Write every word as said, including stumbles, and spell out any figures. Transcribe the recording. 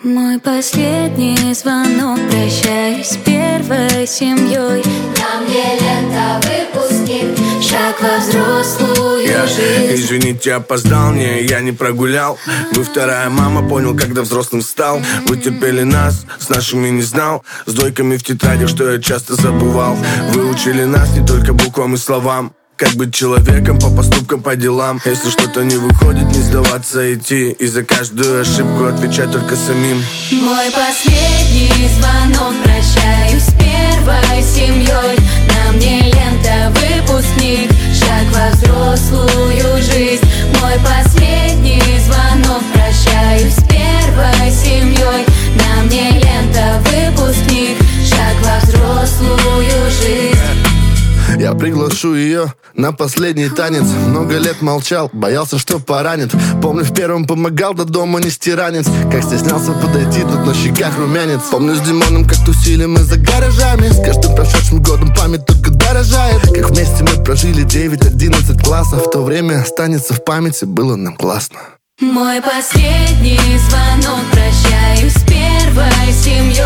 Мой последний звонок, прощаюсь с первой семьей. На мне лента выпускник, шаг во взрослую Я, жизнь. извините, опоздал, не, я не прогулял. Вы вторая мама, понял, когда взрослым стал. Вы терпели нас, с нашими не знал. С двойками в тетрадях, что я часто забывал. Вы учили нас не только буквам и словам. Как быть человеком по поступкам, по делам. Если что-то не выходит, не сдаваться, идти. И за каждую ошибку отвечать только самим. Мой последний звонок, прощаюсь с первой семьей. На мне лента выпускник, шаг во взрослую жизнь. Мой последний звонок, прощаюсь с первой семьей. На мне лента выпускник, шаг во взрослую жизнь. Я приглашу ее на последний танец. Много лет молчал, боялся, что поранит. Помню, в первом помогал до дома нести ранец. Как стеснялся подойти, тут на щеках румянец. Помню, с Димоном как тусили мы за гаражами. С каждым прошедшим годом память только дорожает. Как вместе мы прожили девять-одиннадцать классов. В то время останется в памяти, было нам классно. Мой последний звонок, прощаюсь с первой семьей.